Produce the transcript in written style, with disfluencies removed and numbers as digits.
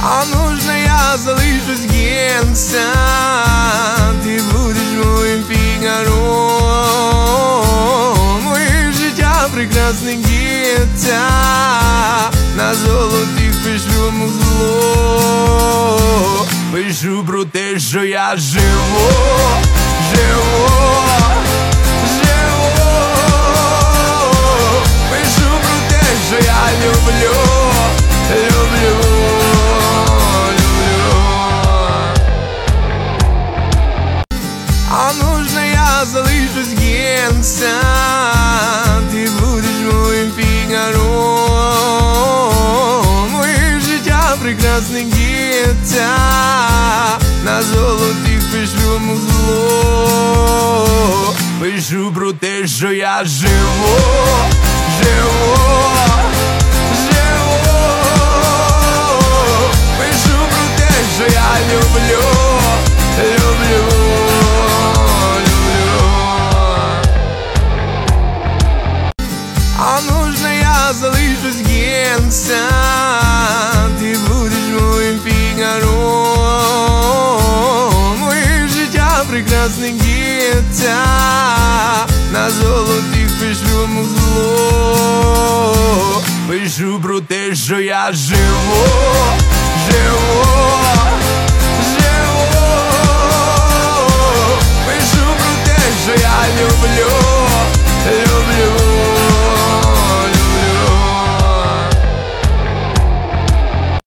А нужно я залишусь генця, ти будеш моїм фігаром. Моє життя прекрасне гетця, на золотих пишу музло. Пишу про те, що я живу, живу, живу. Пишу про те, що я люблю, люблю, люблю. А нужно я залишусь генця, ти будеш моїм фігаром. Моє життя прекрасне гетця, на золотих пишу музло. Пишу про те, що я живу, живу, живу. Пишу про те, що я люблю, люблю, люблю. А нужно я залишусь генця, ти будеш моїм фігаром. Моє життя прекрасне гетця, на золотих пишу музло. Пишу про те, що я живу, живу.